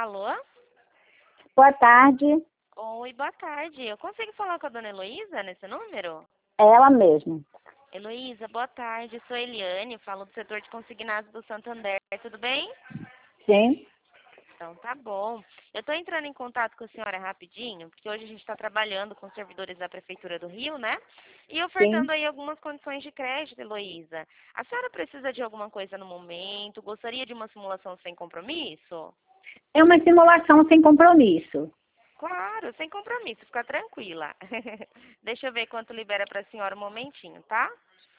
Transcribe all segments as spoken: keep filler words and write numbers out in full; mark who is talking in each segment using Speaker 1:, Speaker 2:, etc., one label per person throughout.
Speaker 1: Alô?
Speaker 2: Boa tarde.
Speaker 1: Oi, boa tarde. Eu consigo falar com a dona Heloísa nesse número?
Speaker 2: É ela mesma.
Speaker 1: Heloísa, boa tarde. Sou Eliane, falo do setor de consignados do Santander. Tudo bem?
Speaker 2: Sim.
Speaker 1: Então, tá bom. Eu estou entrando em contato com a senhora rapidinho, porque hoje a gente está trabalhando com servidores da Prefeitura do Rio, né? E
Speaker 2: Sim.
Speaker 1: ofertando aí algumas condições de crédito, Heloísa. A senhora precisa de alguma coisa no momento? Gostaria de uma simulação sem compromisso?
Speaker 2: É uma simulação sem compromisso.
Speaker 1: Claro, sem compromisso, fica tranquila. Deixa eu ver quanto libera para a senhora um momentinho, tá?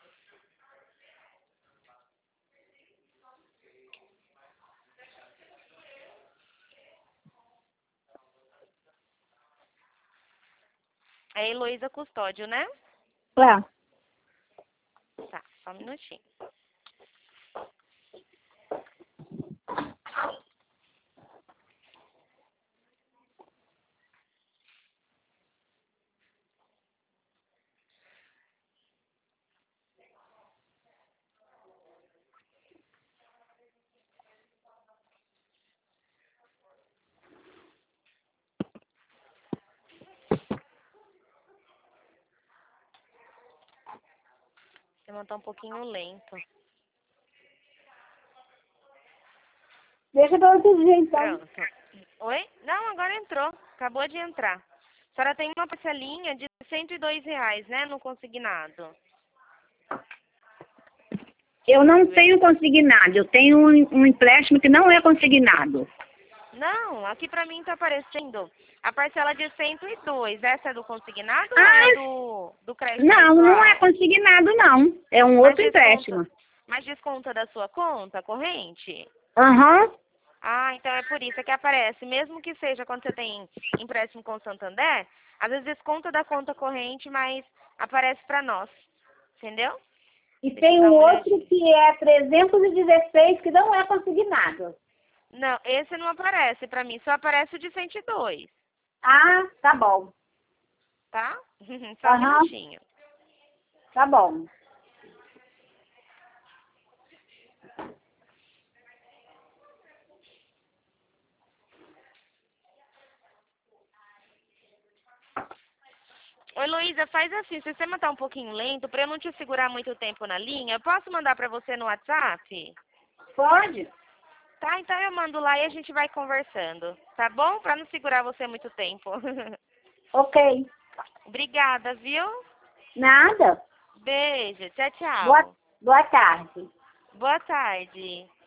Speaker 1: É Heloísa Custódio, né?
Speaker 2: Lá.
Speaker 1: Tá, só um minutinho. Você tá um pouquinho lento.
Speaker 2: Deixa para outro dia, então.
Speaker 1: Pronto. Oi? Não, agora entrou. Acabou de entrar. A senhora tem uma parcelinha de cento e dois reais, né, no consignado.
Speaker 2: Eu não
Speaker 1: Vê.
Speaker 2: tenho consignado. Eu tenho um, um empréstimo que não é consignado.
Speaker 1: Não, aqui pra mim tá aparecendo a parcela de cento e dois. Essa é do consignado ou
Speaker 2: Ah,
Speaker 1: é do, do crédito
Speaker 2: não, não é
Speaker 1: pessoal?
Speaker 2: consignado, não. É um
Speaker 1: Mas
Speaker 2: outro
Speaker 1: desconta,
Speaker 2: empréstimo.
Speaker 1: mas desconta da sua conta corrente?
Speaker 2: Aham.
Speaker 1: Ah, então é por isso é que aparece. Mesmo que seja quando você tem empréstimo com o Santander, às vezes desconta da conta corrente, mas aparece pra nós. Entendeu?
Speaker 2: E
Speaker 1: Deixa eu
Speaker 2: tem
Speaker 1: dar
Speaker 2: um
Speaker 1: uma
Speaker 2: outro
Speaker 1: olhadinha.
Speaker 2: que é trezentos e dezesseis que não é consignado.
Speaker 1: Não, esse não aparece pra mim, só aparece o de cento e dois,
Speaker 2: Ah, tá bom.
Speaker 1: tá? Só um
Speaker 2: Aham,
Speaker 1: minutinho.
Speaker 2: tá bom.
Speaker 1: Oi, Luísa, faz assim, se o sistema tá um pouquinho lento, pra eu não te segurar muito tempo na linha, eu posso mandar pra você no WhatsApp?
Speaker 2: Pode?
Speaker 1: Tá, então eu mando lá e a gente vai conversando, tá bom? Pra não segurar você muito tempo.
Speaker 2: Ok.
Speaker 1: Obrigada, viu?
Speaker 2: Nada.
Speaker 1: Beijo, tchau,
Speaker 2: Boa,
Speaker 1: tchau.
Speaker 2: boa tarde.
Speaker 1: Boa tarde.